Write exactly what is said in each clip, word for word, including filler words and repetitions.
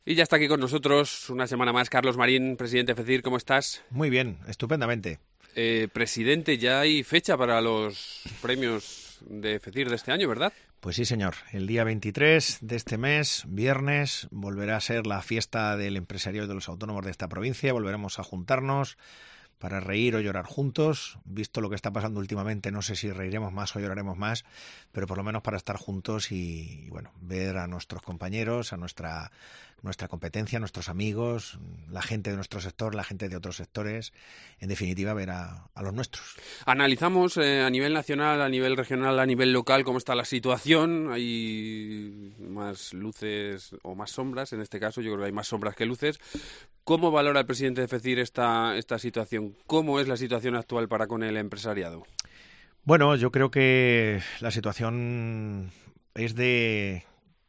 Y ya está aquí con nosotros una semana más Carlos Marín, presidente de FECIR. ¿Cómo estás? Muy bien, estupendamente. Eh, presidente, ya hay fecha para los premios de FECIR de este año, ¿verdad? Pues sí, señor. El día veintitrés de este mes, viernes, volverá a ser la fiesta del empresariado y de los autónomos de esta provincia. Volveremos a juntarnos para reír o llorar juntos. Visto lo que está pasando últimamente, no sé si reiremos más o lloraremos más, pero por lo menos para estar juntos y, y bueno, ver a nuestros compañeros, a nuestra nuestra competencia, nuestros amigos, la gente de nuestro sector, la gente de otros sectores, en definitiva, ver a, a los nuestros. Analizamos eh, a nivel nacional, a nivel regional, a nivel local, cómo está la situación. Hay más luces o más sombras, en este caso, yo creo que hay más sombras que luces. ¿Cómo valora el presidente de FECIR esta, esta situación? ¿Cómo es la situación actual para con el empresariado? Bueno, yo creo que la situación es de,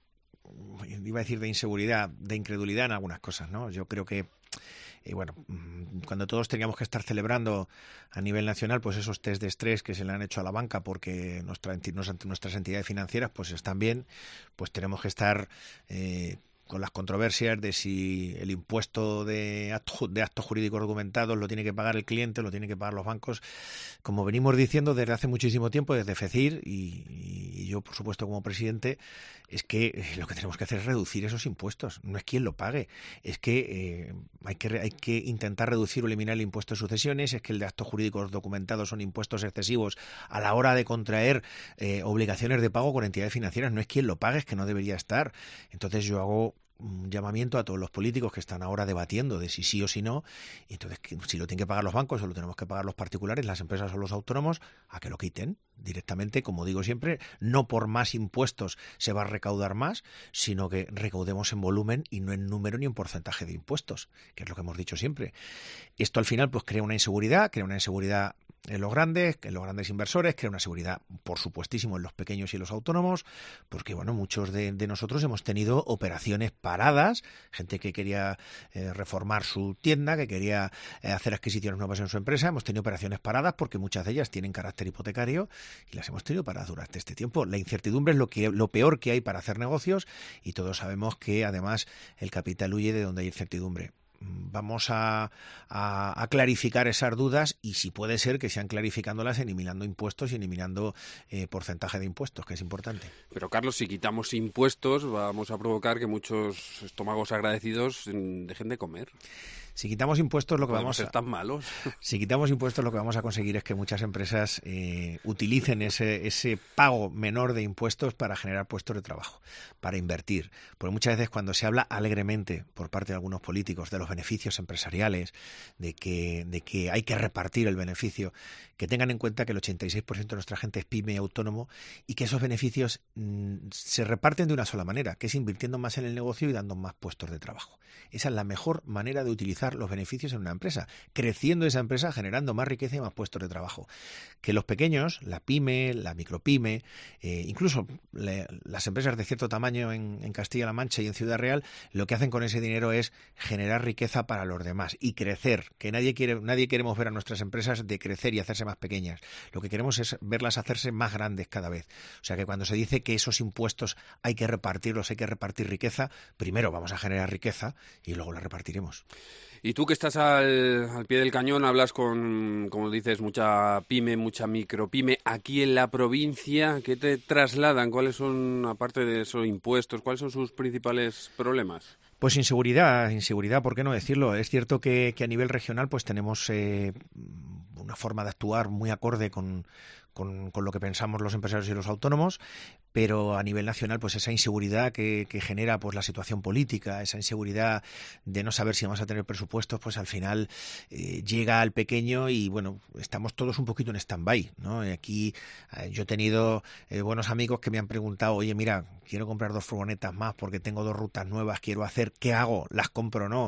iba a decir de inseguridad, de incredulidad en algunas cosas, ¿no? Yo creo que, eh, bueno, cuando todos teníamos que estar celebrando a nivel nacional, pues esos test de estrés que se le han hecho a la banca porque nuestra, nuestras entidades financieras pues están bien, pues tenemos que estar eh, con las controversias de si el impuesto de, acto, de actos jurídicos documentados lo tiene que pagar el cliente, lo tienen que pagar los bancos. Como venimos diciendo desde hace muchísimo tiempo, desde FECIR y, y yo, por supuesto, como presidente, es que lo que tenemos que hacer es reducir esos impuestos. No es quien lo pague, es que, eh, hay que hay que intentar reducir o eliminar el impuesto de sucesiones, es que el de actos jurídicos documentados son impuestos excesivos a la hora de contraer eh, obligaciones de pago con entidades financieras. No es quien lo pague, es que no debería estar. Entonces yo hago un llamamiento a todos los políticos que están ahora debatiendo de si sí o si no, y entonces si lo tienen que pagar los bancos o lo tenemos que pagar los particulares, las empresas o los autónomos, a que lo quiten directamente. Como digo siempre, no por más impuestos se va a recaudar más, sino que recaudemos en volumen y no en número ni en porcentaje de impuestos, que es lo que hemos dicho siempre. Esto al final pues crea una inseguridad, crea una inseguridad en los grandes, en los grandes inversores, crea una seguridad, por supuestísimo, en los pequeños y los autónomos, porque bueno, muchos de, de nosotros hemos tenido operaciones paradas, gente que quería eh, reformar su tienda, que quería eh, hacer adquisiciones nuevas en su empresa, hemos tenido operaciones paradas porque muchas de ellas tienen carácter hipotecario y las hemos tenido paradas durante este tiempo. La incertidumbre es lo que lo peor que hay para hacer negocios y todos sabemos que además el capital huye de donde hay incertidumbre. Vamos a, a, a clarificar esas dudas y si puede ser que sean clarificándolas eliminando impuestos y eliminando eh, porcentaje de impuestos, que es importante. Pero Carlos, si quitamos impuestos vamos a provocar que muchos estómagos agradecidos dejen de comer. Si quitamos impuestos lo que vamos a, ser tan malos. Si quitamos impuestos lo que vamos a conseguir es que muchas empresas eh, utilicen ese, ese pago menor de impuestos para generar puestos de trabajo, para invertir. Porque muchas veces cuando se habla alegremente por parte de algunos políticos de los beneficios empresariales, de que, de que hay que repartir el beneficio, que tengan en cuenta que el ochenta y seis por ciento de nuestra gente es pyme y autónomo y que esos beneficios mmm, se reparten de una sola manera, que es invirtiendo más en el negocio y dando más puestos de trabajo. Esa es la mejor manera de utilizar los beneficios en una empresa, creciendo esa empresa, generando más riqueza y más puestos de trabajo. Que los pequeños, la pyme, la micropyme, eh, incluso le, las empresas de cierto tamaño en, en Castilla-La Mancha y en Ciudad Real, lo que hacen con ese dinero es generar riqueza para los demás y crecer, que nadie quiere, nadie queremos ver a nuestras empresas de crecer y hacerse más pequeñas. Lo que queremos es verlas hacerse más grandes cada vez. O sea que cuando se dice que esos impuestos hay que repartirlos, hay que repartir riqueza, primero vamos a generar riqueza y luego la repartiremos. Y tú que estás al, al pie del cañón, hablas con, como dices, mucha pyme, mucha micropyme. Aquí en la provincia, ¿qué te trasladan? ¿Cuáles son, aparte de esos impuestos, cuáles son sus principales problemas? Pues inseguridad, inseguridad, ¿por qué no decirlo? Es cierto que, que a nivel regional pues tenemos eh, una forma de actuar muy acorde con, con, con lo que pensamos los empresarios y los autónomos, pero a nivel nacional pues esa inseguridad que, que genera pues la situación política, esa inseguridad de no saber si vamos a tener presupuestos, pues al final eh, llega al pequeño y bueno, estamos todos un poquito en stand-by, ¿no? Aquí eh, yo he tenido eh, buenos amigos que me han preguntado, oye mira, quiero comprar dos furgonetas más porque tengo dos rutas nuevas, quiero hacer, ¿qué hago? ¿Las compro o no?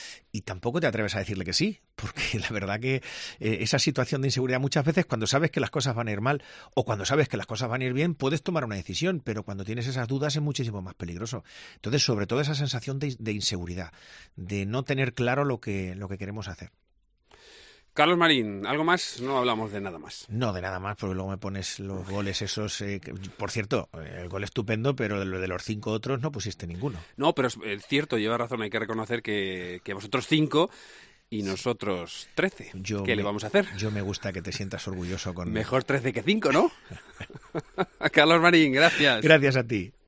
Y tampoco te atreves a decirle que sí, porque la verdad que eh, esa situación de inseguridad muchas veces cuando sabes que las cosas van a ir mal o cuando sabes que las cosas van a ir bien puedes tomar una decisión, pero cuando tienes esas dudas es muchísimo más peligroso. Entonces, sobre todo esa sensación de, de inseguridad, de no tener claro lo que, lo que queremos hacer. Carlos Marín, ¿algo más? No hablamos de nada más. No, de nada más, porque luego me pones los goles esos. Eh, que, por cierto, el gol estupendo, pero de, lo, de los cinco otros no pusiste ninguno. No, pero es, es cierto, lleva razón, hay que reconocer que, que vosotros cinco y nosotros trece. Yo ¿Qué me, le vamos a hacer? Yo me gusta que te sientas orgulloso con... Mejor trece que cinco, ¿no? Carlos Marín, gracias. Gracias a ti.